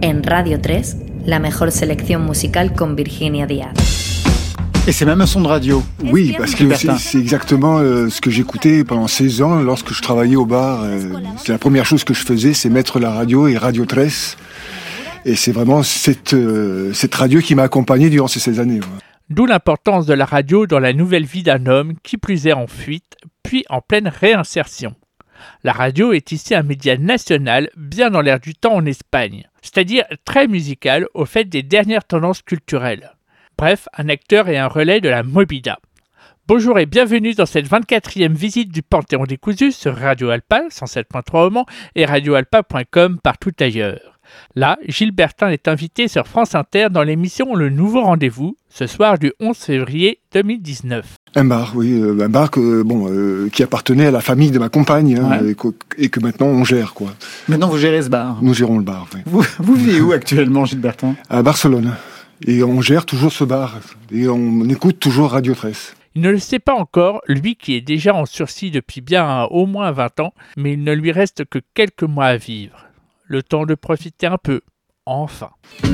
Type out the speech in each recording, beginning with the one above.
En Radio 3, la mejor selección musical con Virginia Díaz. Et c'est même un son de radio. Oui, parce que c'est exactement ce que j'écoutais pendant 16 ans lorsque je travaillais au bar. C'est la première chose que je faisais, c'est mettre la radio et Radio 3. Et c'est vraiment cette radio qui m'a accompagné durant ces 16 années. Ouais. D'où l'importance de la radio dans la nouvelle vie d'un homme qui plus est en fuite, puis en pleine réinsertion. La radio est ici un média national bien dans l'air du temps en Espagne, c'est-à-dire très musical au fait des dernières tendances culturelles. Bref, un acteur et un relais de la Movida. Bonjour et bienvenue dans cette 24e visite du Panthéon décousu sur Radio Alpa 107.3 au Mans et radioalpa.com partout ailleurs. Là, Gilles Bertin est invité sur France Inter dans l'émission Le Nouveau Rendez-vous, ce soir du 11 février 2019. Un bar, oui, un bar qui appartenait à la famille de ma compagne et que maintenant on gère, quoi. Maintenant vous gérez ce bar. Nous gérons le bar, oui. Vous vivez où actuellement, Gilles Bertin ? À Barcelone. Et on gère toujours ce bar. Et on écoute toujours Radio 13. Il ne le sait pas encore, lui qui est déjà en sursis depuis bien au moins 20 ans, mais il ne lui reste que quelques mois à vivre. Le temps de profiter un peu, enfin.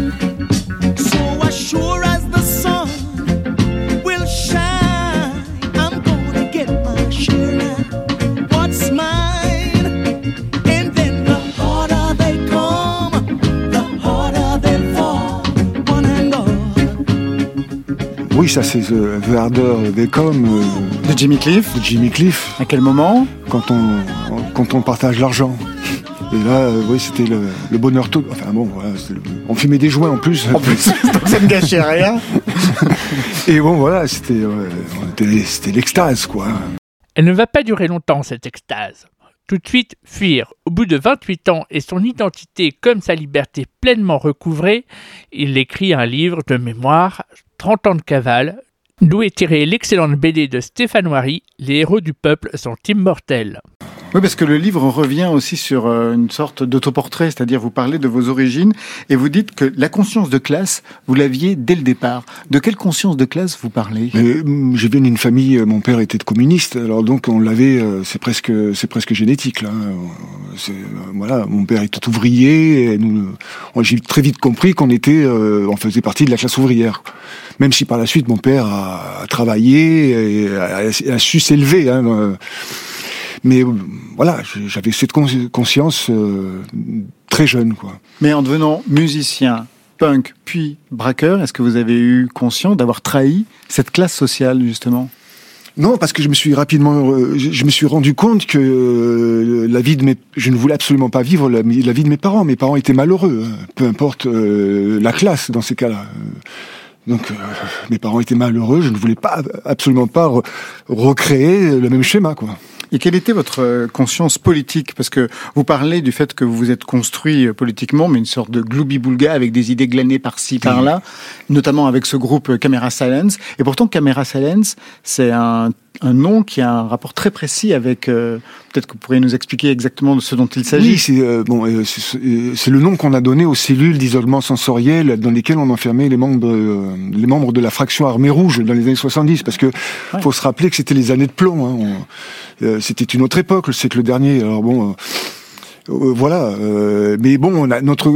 So as sure as the sun will shine, I'm gonna get my share of what's mine. And then the harder they come, the harder they fall, one and all. Oui, ça c'est The Harder They Come de Jimmy Cliff. De Jimmy Cliff. À quel moment ? Quand on partage l'argent. Et là, oui, c'était le bonheur tout. Enfin bon, voilà, on fumait des joints en plus. Donc ça ne gâchait rien. Et bon, voilà, c'était l'extase, quoi. Elle ne va pas durer longtemps, cette extase. Tout de suite, fuir. Au bout de 28 ans et son identité comme sa liberté pleinement recouvrée, il écrit un livre de mémoire, 30 ans de cavale, d'où est tirée l'excellente BD de Stéphane Ouary, Les héros du peuple sont immortels. Oui, parce que le livre revient aussi sur une sorte d'autoportrait, c'est-à-dire vous parlez de vos origines et vous dites que la conscience de classe, vous l'aviez dès le départ. De quelle conscience de classe vous parlez ? Je viens d'une famille, mon père était communiste, alors donc on l'avait, c'est presque génétique là. Voilà, mon père était ouvrier, et j'ai très vite compris on faisait partie de la classe ouvrière. Même si par la suite mon père a travaillé et a su s'élever. Mais voilà, j'avais cette conscience très jeune, quoi. Mais en devenant musicien, punk, puis braqueur, est-ce que vous avez eu conscience d'avoir trahi cette classe sociale, justement ? Non, parce que je me suis rendu compte que je ne voulais absolument pas vivre la vie de mes parents. Mes parents étaient malheureux, peu importe la classe dans ces cas-là. Donc, mes parents étaient malheureux, je ne voulais absolument pas recréer le même schéma, quoi. Et quelle était votre conscience politique ? Parce que vous parlez du fait que vous vous êtes construit politiquement, mais une sorte de gloubi-boulga avec des idées glanées par-ci, par-là, notamment avec ce groupe Camera Silence. Et pourtant, Camera Silence, c'est un nom qui a un rapport très précis avec... peut-être que vous pourriez nous expliquer exactement de ce dont il s'agit. Oui, c'est le nom qu'on a donné aux cellules d'isolement sensoriel dans lesquelles on enfermait les membres de la fraction armée rouge dans les années 70. Parce que faut se rappeler que c'était les années de plomb. C'était une autre époque, le siècle dernier. Alors bon... voilà, mais bon, on a notre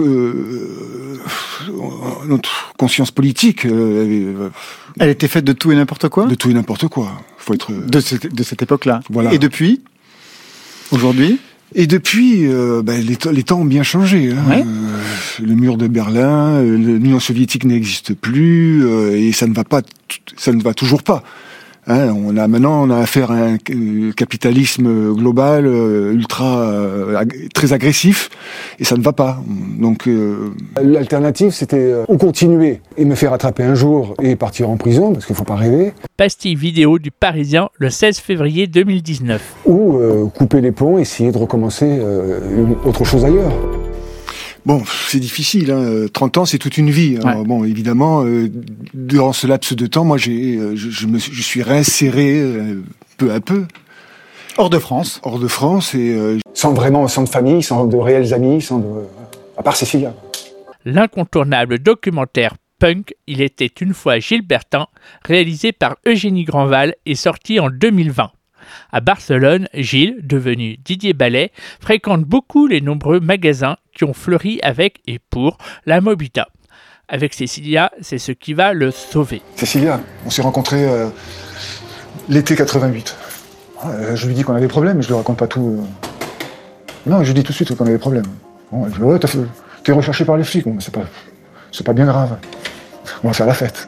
conscience politique. Elle était faite de tout et n'importe quoi. De tout et n'importe quoi. Faut être de cette époque-là. Voilà. Et depuis, aujourd'hui. Et depuis, les temps ont bien changé. Hein. Ouais. Le mur de Berlin, l'Union soviétique n'existe plus, et ça ne va toujours pas. Hein, on a affaire à un capitalisme global très agressif, et ça ne va pas. Donc l'alternative, c'était ou continuer et me faire attraper un jour et partir en prison, parce qu'il faut pas rêver. Pastille vidéo du Parisien le 16 février 2019. Ou couper les ponts, essayer de recommencer autre chose ailleurs. Bon, c'est difficile, hein. 30 ans, c'est toute une vie. Alors, bon, évidemment, durant ce laps de temps, moi, je suis réinséré peu à peu. Hors de France. Hors de France et... Sans de famille, sans de réels amis, à part ces filles-là. L'incontournable documentaire Punk, il était une fois Gilles Bertin, réalisé par Eugénie Granval et sorti en 2020. À Barcelone, Gilles, devenu Didier Ballet, fréquente beaucoup les nombreux magasins qui ont fleuri avec et pour la Mobita. Avec Cécilia, c'est ce qui va le sauver. Cécilia, on s'est rencontrés l'été 88. Je lui dis qu'on a des problèmes, mais je lui raconte pas tout. Non, je lui dis tout de suite qu'on a des problèmes. Bon, elle dit, ouais, t'es recherché par les flics. Bon, c'est pas bien grave. On va faire la fête.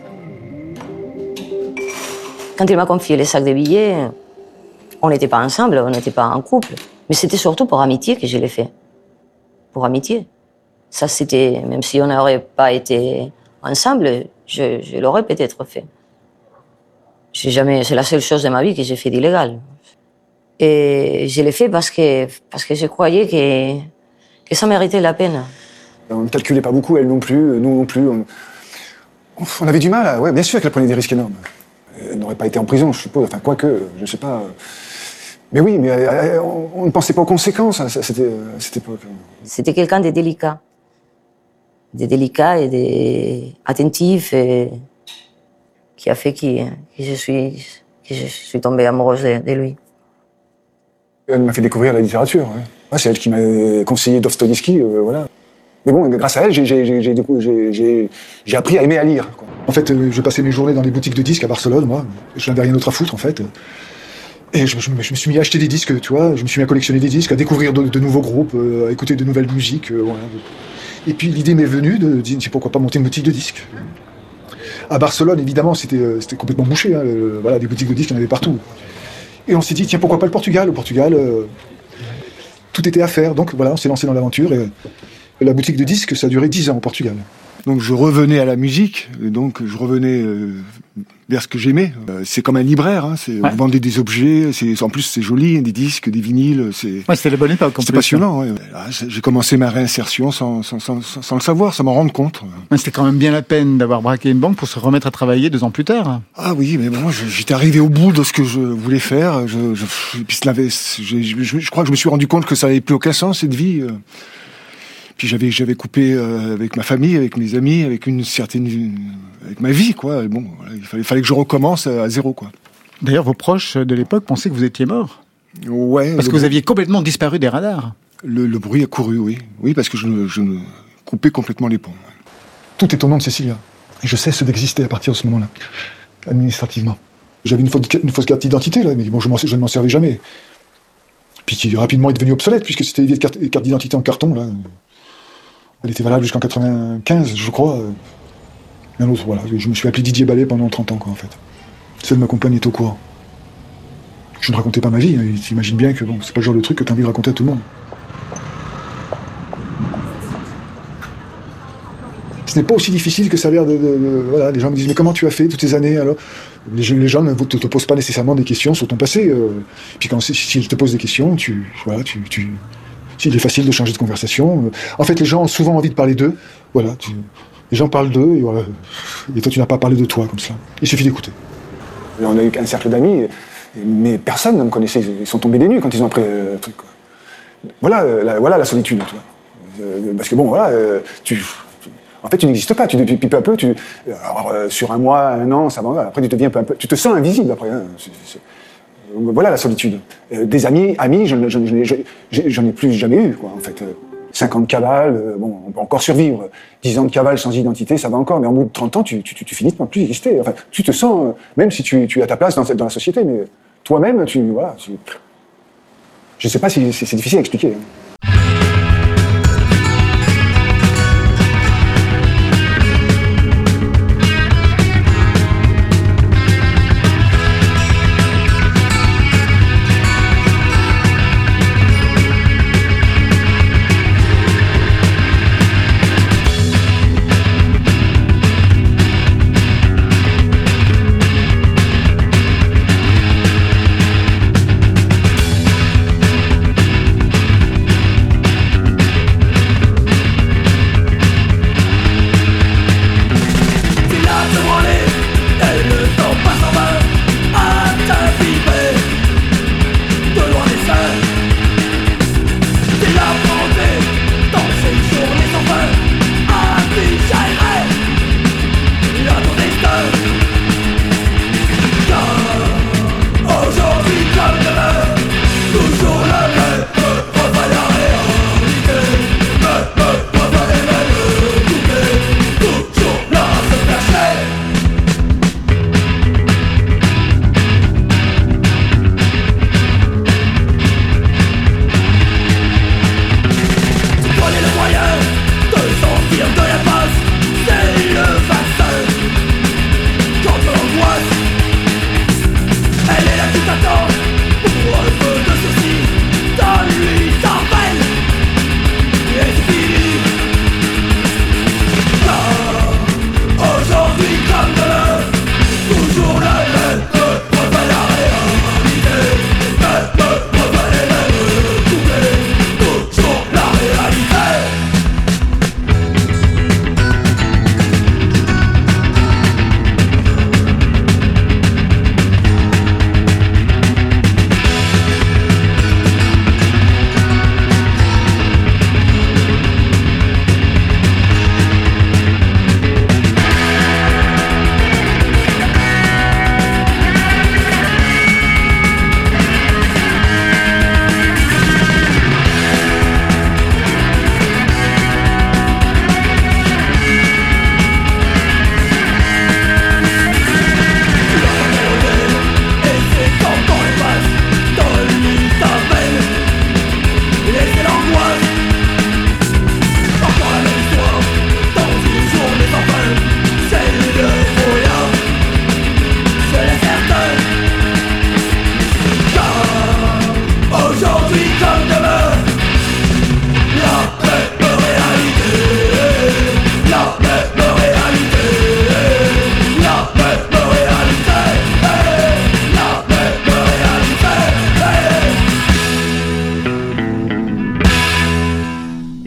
Quand il m'a confié les sacs de billets, on n'était pas ensemble, on n'était pas en couple. Mais c'était surtout pour amitié que je l'ai fait. Pour amitié. Ça, c'était, même si on n'aurait pas été ensemble, je l'aurais peut-être fait. C'est la seule chose de ma vie que j'ai fait d'illégal. Et je l'ai fait parce que je croyais que ça méritait la peine. On ne calculait pas beaucoup, elle non plus, nous non plus. On avait du mal, ouais, bien sûr qu'elle prenait des risques énormes. Elle n'aurait pas été en prison, je suppose, enfin, quoique, je ne sais pas. Mais oui, mais on ne pensait pas aux conséquences à cette époque. C'était quelqu'un de délicat. De délicat et d'attentif, et qui a fait que je suis tombée amoureuse de lui. Elle m'a fait découvrir la littérature. Ouais. Ouais, c'est elle qui m'a conseillé Dostoïevski, voilà. Mais bon, grâce à elle, j'ai appris à aimer à lire, quoi. En fait, je passais mes journées dans les boutiques de disques à Barcelone, moi. Je n'avais rien d'autre à foutre, en fait. Et je me suis mis à acheter des disques, tu vois. Je me suis mis à collectionner des disques, à découvrir de nouveaux groupes, à écouter de nouvelles musiques. Voilà. Et puis l'idée m'est venue de dire pourquoi pas monter une boutique de disques. À Barcelone, évidemment, c'était complètement bouché. Hein, voilà, des boutiques de disques, il y en avait partout. Et on s'est dit, tiens, pourquoi pas le Portugal ? Au Portugal, tout était à faire. Donc voilà, on s'est lancé dans l'aventure. Et la boutique de disques, ça a duré 10 ans au Portugal. Donc je revenais à la musique, et donc je revenais vers ce que j'aimais. C'est comme un libraire, hein, Ouais. Vous vendez des objets, en plus c'est joli, des disques, des vinyles, Ouais, c'était la bonne époque. c'est passionnant. Ouais. Là, j'ai commencé ma réinsertion sans le savoir, sans m'en rendre compte. Ouais, c'était quand même bien la peine d'avoir braqué une banque pour se remettre à travailler 2 ans plus tard. Ah oui, mais bon, j'étais arrivé au bout de ce que je voulais faire. Je crois que je me suis rendu compte que ça n'avait plus aucun sens, cette vie. Puis j'avais coupé avec ma famille, avec mes amis, avec ma vie, quoi. Et bon, voilà, il fallait que je recommence à zéro, quoi. D'ailleurs, vos proches de l'époque pensaient que vous étiez mort. Ouais. Parce que vous aviez complètement disparu des radars. Le bruit a couru, oui. Oui, parce que je coupais complètement les ponts. Tout est au nom de Cécilia. Et je cesse d'exister à partir de ce moment-là, administrativement. J'avais une fausse carte d'identité, là, mais bon, je ne m'en servais jamais. Puis qui rapidement est devenue obsolète, puisque c'était une carte d'identité en carton, là. Elle était valable jusqu'en 95, je crois. Un autre, voilà. Je me suis appelé Didier Ballet pendant 30 ans, quoi, en fait. Seule ma compagne est au courant. Je ne racontais pas ma vie. Hein. T'imagines bien que bon, c'est pas le genre de truc que t'as envie de raconter à tout le monde. Ce n'est pas aussi difficile que ça a l'air voilà, les gens me disent, mais comment tu as fait toutes ces années alors ? Les gens ne te posent pas nécessairement des questions sur ton passé. Puis s'ils te posent des questions, il est facile de changer de conversation. En fait, les gens ont souvent envie de parler d'eux. Voilà, les gens parlent d'eux, et, voilà. Et toi, tu n'as pas parlé de toi comme ça. Il suffit d'écouter. On a eu un cercle d'amis, mais personne ne me connaissait. Ils sont tombés des nues quand ils ont appris le truc. Voilà la solitude. Tu vois. Parce que bon, voilà, en fait, tu n'existes pas. Depuis peu à peu, sur un mois, un an, ça va. Après, tu deviens peu à peu. Tu te sens invisible après. Hein. Voilà la solitude. Des amis, j'en ai plus jamais eu, quoi, en fait. 50 cavales, bon, on peut encore survivre. 10 ans de cavale sans identité, ça va encore, mais en bout de 30 ans, tu finis par plus exister. Enfin, tu te sens, même si tu as ta place dans la société, mais toi-même, je sais pas si c'est difficile à expliquer.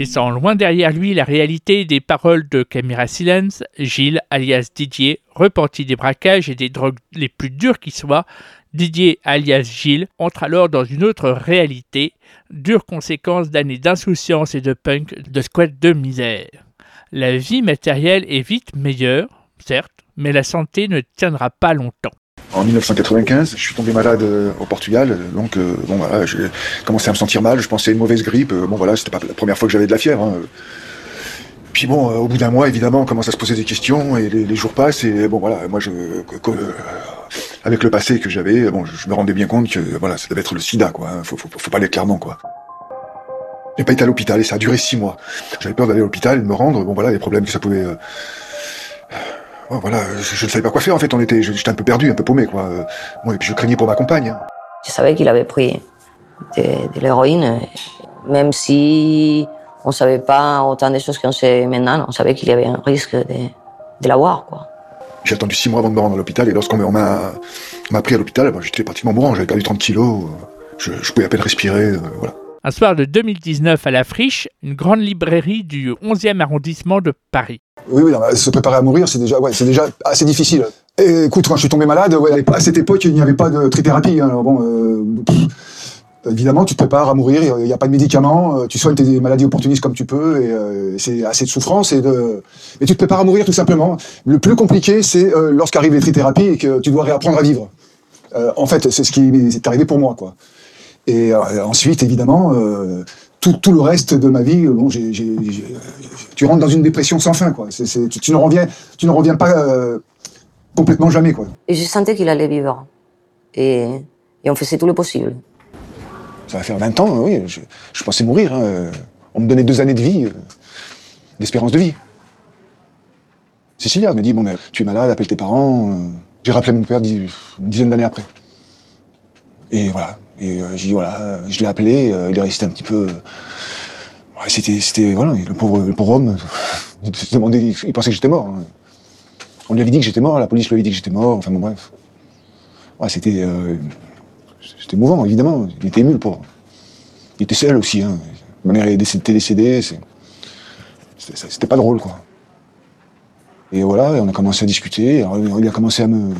Laissant loin derrière lui la réalité des paroles de Camera Silence, Gilles, alias Didier, repenti des braquages et des drogues les plus dures qui soient, Didier, alias Gilles, entre alors dans une autre réalité, dure conséquence d'années d'insouciance et de punk, de squat de misère. La vie matérielle est vite meilleure, certes, mais la santé ne tiendra pas longtemps. En 1995, je suis tombé malade au Portugal, donc bon voilà, j'ai commencé à me sentir mal. Je pensais à une mauvaise grippe. Bon voilà, c'était pas la première fois que j'avais de la fièvre. Hein. Puis bon, au bout d'un mois, évidemment, on commence à se poser des questions et les jours passent et bon voilà, moi avec le passé que j'avais, bon, je me rendais bien compte que voilà, ça devait être le sida quoi. Hein. Faut pas aller clairement quoi. J'ai pas été à l'hôpital et ça a duré 6 mois. J'avais peur d'aller à l'hôpital, de me rendre. Bon voilà, les problèmes que ça pouvait. Voilà, je ne savais pas quoi faire en fait. J'étais un peu perdu, un peu paumé quoi. Bon, et puis je craignais pour ma compagne. Hein. Je savais qu'il avait pris de l'héroïne, même si on savait pas autant de choses qu'on sait maintenant. On savait qu'il y avait un risque de l'avoir quoi. J'ai attendu 6 mois avant de me rendre à l'hôpital et lorsqu'on m'a pris à l'hôpital, j'étais pratiquement mourant. J'avais perdu 30 kilos. Je pouvais à peine respirer. Voilà. Un soir de 2019 à La Friche, une grande librairie du 11e arrondissement de Paris. Oui, se préparer à mourir, c'est déjà assez difficile. Et, écoute, quand je suis tombé malade, à cette époque, il n'y avait pas de trithérapie. Hein. Alors bon, évidemment, tu te prépares à mourir, il n'y a pas de médicaments, tu soignes tes maladies opportunistes comme tu peux, et c'est assez de souffrance, et tu te prépares à mourir tout simplement. Le plus compliqué, c'est lorsqu'arrivent les trithérapies et que tu dois réapprendre à vivre. En fait, c'est ce qui est arrivé pour moi, quoi. Et ensuite, évidemment, tout le reste de ma vie, bon, tu rentres dans une dépression sans fin, quoi. Tu ne reviens pas complètement jamais, quoi. Et je sentais qu'il allait vivre. Et on faisait tout le possible. Ça va faire 20 ans, oui. Je pensais mourir. Hein. On me donnait 2 années de vie, d'espérance de vie. Cécilia me dit, bon, mais tu es malade, appelle tes parents. J'ai rappelé mon père une dizaine d'années après. Et voilà. Et j'ai dit voilà, je l'ai appelé, il est resté un petit peu. Ouais, c'était voilà, le pauvre homme. Il pensait que j'étais mort. Hein. On lui avait dit que j'étais mort, la police lui avait dit que j'étais mort. Enfin bon bref. Ouais, c'était émouvant évidemment. Il était ému le pauvre. Il était seul aussi. Hein. Ma mère était décédée. C'était pas drôle quoi. Et voilà, et on a commencé à discuter. Alors, il a commencé à me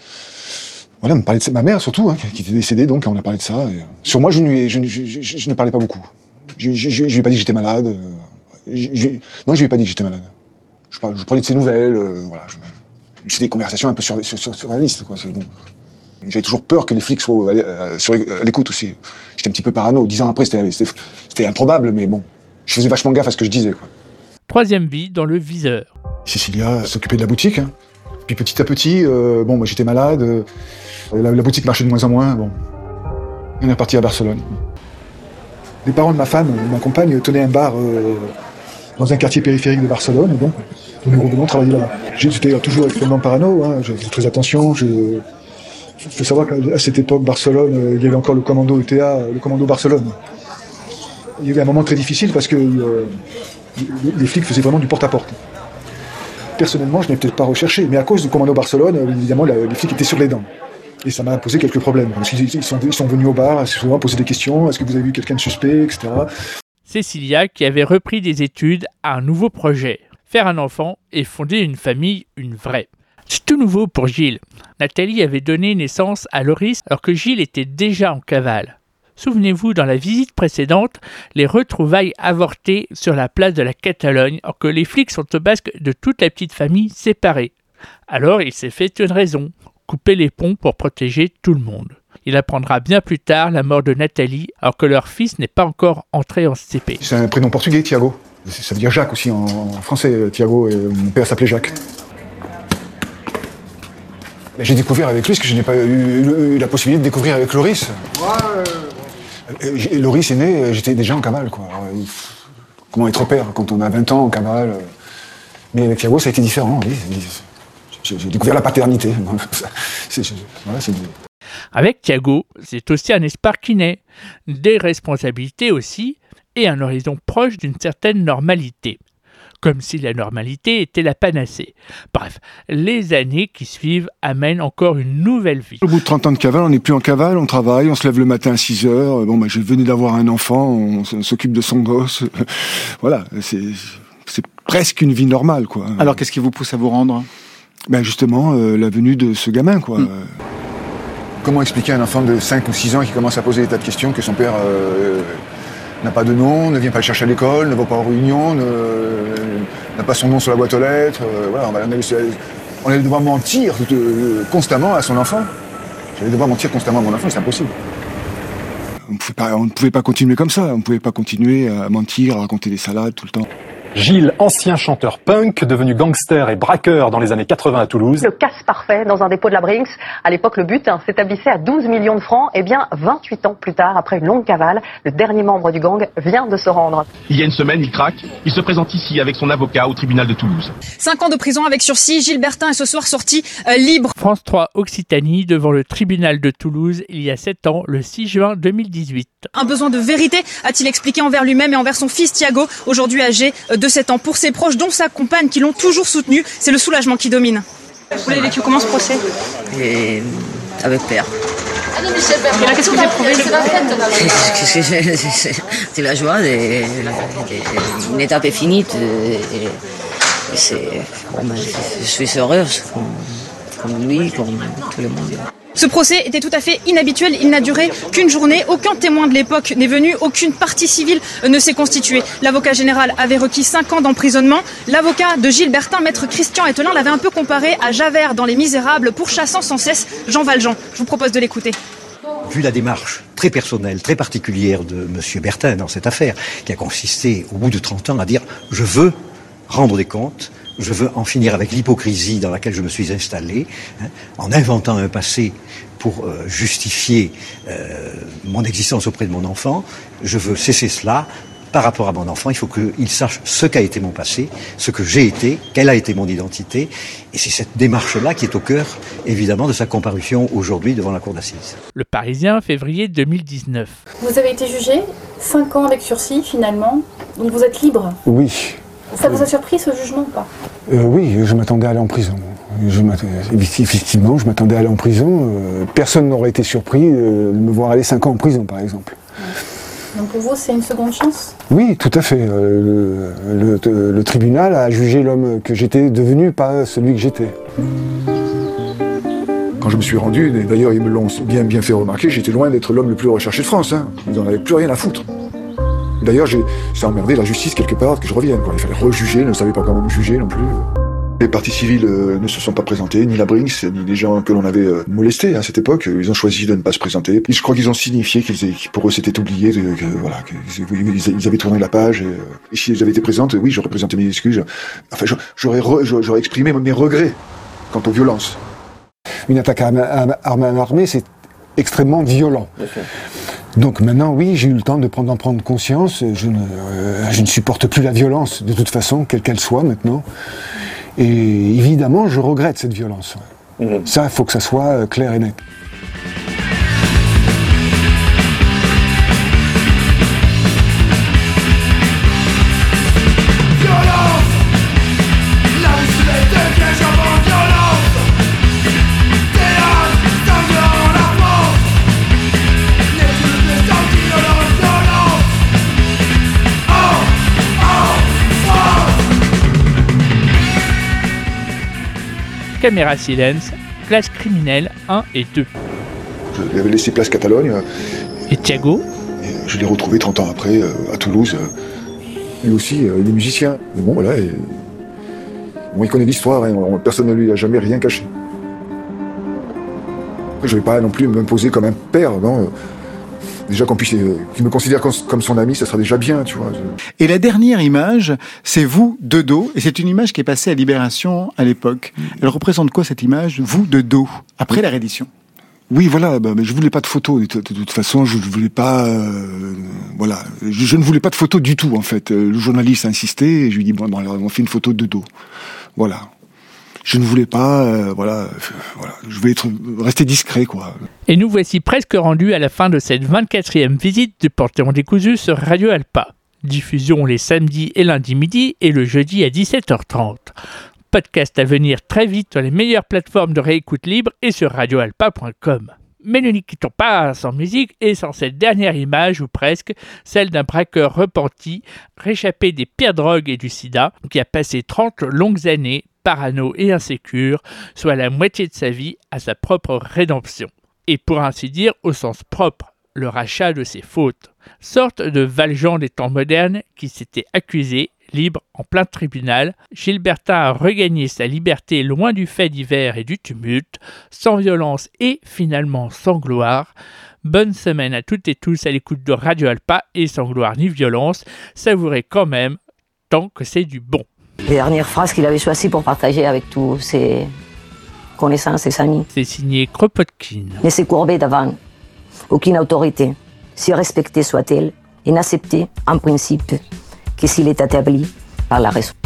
parler de ma mère surtout, hein, qui était décédée, donc on a parlé de ça. Et sur moi, je ne parlais pas beaucoup. Je lui ai pas dit que j'étais malade. Non, je lui ai pas dit que j'étais malade. Je parlais de ses nouvelles, voilà. C'était des conversations un peu surréalistes, quoi. Bon. J'avais toujours peur que les flics soient à l'écoute aussi. J'étais un petit peu parano. 10 ans après, c'était improbable, mais bon, je faisais vachement gaffe à ce que je disais, quoi. Troisième vie dans le viseur. Cécilia s'occupait de la boutique, hein. Puis petit à petit, moi j'étais malade, la boutique marchait de moins en moins, bon. On est reparti à Barcelone. Les parents de ma femme, ma compagne, tenaient un bar dans un quartier périphérique de Barcelone, et donc nous revenons travailler là-bas. J'étais toujours extrêmement parano, hein, j'ai fait très attention. Il faut savoir qu'à cette époque, Barcelone, il y avait encore le commando ETA, le commando Barcelone. Il y avait un moment très difficile parce que les flics faisaient vraiment du porte-à-porte. Personnellement, je n'ai peut-être pas recherché, mais à cause du commando Barcelone, évidemment, les flics étaient sur les dents. Et ça m'a posé quelques problèmes. Parce qu'ils sont venus au bar, souvent poser des questions, est-ce que vous avez vu quelqu'un de suspect, etc. Cécilia, qui avait repris des études, a un nouveau projet. Faire un enfant et fonder une famille, une vraie. C'est tout nouveau pour Gilles. Nathalie avait donné naissance à Loris alors que Gilles était déjà en cavale. Souvenez-vous, dans la visite précédente, les retrouvailles avortées sur la place de la Catalogne, alors que les flics sont au basque de toute la petite famille séparée. Alors il s'est fait une raison, couper les ponts pour protéger tout le monde. Il apprendra bien plus tard la mort de Nathalie, alors que leur fils n'est pas encore entré en CP. C'est un prénom portugais, Thiago. Ça veut dire Jacques aussi en français, Thiago, et mon père s'appelait Jacques. J'ai découvert avec lui ce que je n'ai pas eu la possibilité de découvrir avec Loris. Loris est né, j'étais déjà en cavale, quoi. Alors, comment être père quand on a 20 ans en cavale. Mais avec Thiago, ça a été différent, oui. J'ai découvert la paternité. Avec Thiago, c'est aussi un espoir qui naît, des responsabilités aussi, et un horizon proche d'une certaine normalité. comme si la normalité était la panacée. Bref, les années qui suivent amènent encore une nouvelle vie. Au bout de 30 ans de cavale, on n'est plus en cavale, on travaille, on se lève le matin à 6 heures. Bon, je venais d'avoir un enfant, on s'occupe de son gosse. Voilà, c'est presque une vie normale, quoi. Alors, qu'est-ce qui vous pousse à vous rendre ? Justement, la venue de ce gamin, quoi. Comment expliquer à un enfant de 5 ou 6 ans qui commence à poser des tas de questions que son père n'a pas de nom, ne vient pas le chercher à l'école, ne va pas aux réunions, n'a pas son nom sur la boîte aux lettres. Voilà, on allait devoir mentir constamment à son enfant. J'allais devoir mentir constamment à mon enfant, c'est impossible. On ne pouvait pas continuer comme ça, on ne pouvait pas continuer à mentir, à raconter des salades tout le temps. Gilles, ancien chanteur punk, devenu gangster et braqueur dans les années 80 à Toulouse. Le casse parfait dans un dépôt de la Brinks. À l'époque, le but s'établissait à 12 millions de francs. Eh bien, 28 ans plus tard, après une longue cavale, le dernier membre du gang vient de se rendre. Il y a une semaine, il craque. Il se présente ici avec son avocat au tribunal de Toulouse. 5 ans de prison avec sursis. Gilles Bertin est ce soir sorti libre. France 3 Occitanie devant le tribunal de Toulouse il y a 7 ans, le 6 juin 2018. Un besoin de vérité, a-t-il expliqué envers lui-même et envers son fils Thiago, aujourd'hui âgé de 7 ans. Pour ses proches, dont sa compagne, qui l'ont toujours soutenu, c'est le soulagement qui domine. Vous l'avez vécu comment ce procès ? Et avec peur. Et là, qu'est-ce que vous éprouvez ? C'est la joie, une étape est finie. Je suis heureuse, comme lui, comme tout le monde. Ce procès était tout à fait inhabituel, il n'a duré qu'une journée, aucun témoin de l'époque n'est venu, aucune partie civile ne s'est constituée. L'avocat général avait requis 5 ans d'emprisonnement. L'avocat de Gilles Bertin, maître Christian Ettelin, l'avait un peu comparé à Javert dans Les Misérables, pourchassant sans cesse Jean Valjean. Je vous propose de l'écouter. Vu la démarche très personnelle, très particulière de M. Bertin dans cette affaire, qui a consisté au bout de 30 ans à dire « je veux rendre des comptes », je veux en finir avec l'hypocrisie dans laquelle je me suis installé, en inventant un passé pour justifier mon existence auprès de mon enfant. Je veux cesser cela. Par rapport à mon enfant, il faut qu'il sache ce qu'a été mon passé, ce que j'ai été, quelle a été mon identité. Et c'est cette démarche-là qui est au cœur, évidemment, de sa comparution aujourd'hui devant la cour d'assises. Le Parisien, février 2019. Vous avez été jugé, 5 ans avec sursis finalement, donc vous êtes libre. Oui. Ça vous a surpris ce jugement ou pas ? Oui, je m'attendais à aller en prison. Effectivement, je m'attendais à aller en prison. Personne n'aurait été surpris de me voir aller 5 ans en prison, par exemple. Donc pour vous, c'est une seconde chance ? Oui, tout à fait. Le tribunal a jugé l'homme que j'étais devenu, pas celui que j'étais. Quand je me suis rendu, d'ailleurs ils me l'ont bien fait remarquer, j'étais loin d'être l'homme le plus recherché de France. Ils n'en avaient plus rien à foutre. D'ailleurs, ça a emmerdé la justice quelque part que je revienne. Il fallait rejuger, ils ne savaient pas comment me juger non plus. Les parties civiles ne se sont pas présentées, ni la Brinks, ni les gens que l'on avait molestés à cette époque. Ils ont choisi de ne pas se présenter. Je crois qu'ils ont signifié que pour eux c'était oublié, qu'ils avaient tourné la page. Et si j'avais été présente, oui, j'aurais présenté mes excuses. Enfin, j'aurais exprimé mes regrets quant aux violences. Une attaque à arme armée, c'est extrêmement violent. Donc maintenant, oui, j'ai eu le temps d'en prendre conscience. Je ne supporte plus la violence, de toute façon, quelle qu'elle soit maintenant. Et évidemment, je regrette cette violence. Ça, il faut que ça soit clair et net. Caméra Silence, Place Criminelle 1 et 2. Je lui avais laissé Place Catalogne. Et Thiago ? Je l'ai retrouvé 30 ans après, à Toulouse. Lui aussi, il est musicien. Mais bon, voilà. Il connaît l'histoire, personne ne lui a jamais rien caché. Je ne vais pas non plus m'imposer comme un père, non. Déjà qu'il me considère comme son ami, ça sera déjà bien, tu vois. Et la dernière image, c'est vous de dos, et c'est une image qui est passée à Libération à l'époque. Elle représente quoi cette image, vous de dos, après la reddition ? Oui, voilà, mais je voulais pas de photos. De toute façon, je voulais pas, voilà, je ne voulais pas de photos du tout en fait. Le journaliste a insisté, et je lui ai dit bon, alors on fait une photo de dos, voilà. Je ne voulais pas, voilà, je voulais rester discret, quoi. Et nous voici presque rendus à la fin de cette 24e visite du Panthéon décousu sur Radio Alpa. Diffusion les samedis et lundis midi et le jeudi à 17h30. Podcast à venir très vite sur les meilleures plateformes de réécoute libre et sur radioalpa.com. Mais nous n'y quittons pas sans musique et sans cette dernière image, ou presque, celle d'un braqueur repenti, réchappé des pires drogues et du sida, qui a passé 30 longues années, parano et insécure, soit la moitié de sa vie, à sa propre rédemption. Et pour ainsi dire, au sens propre, le rachat de ses fautes. Sorte de Valjean des temps modernes qui s'était accusé, libre en plein tribunal, Gilbertin a regagné sa liberté loin du fait divers et du tumulte, sans violence et finalement sans gloire. Bonne semaine à toutes et tous à l'écoute de Radio Alpa et sans gloire ni violence, savourez quand même tant que c'est du bon. Les dernières phrases qu'il avait choisies pour partager avec tous ses connaissances et ses amis. C'est signé Kropotkin. Ne se courber devant aucune autorité, si respectée soit-elle, et n'accepter en principe que s'il est établi par la raison.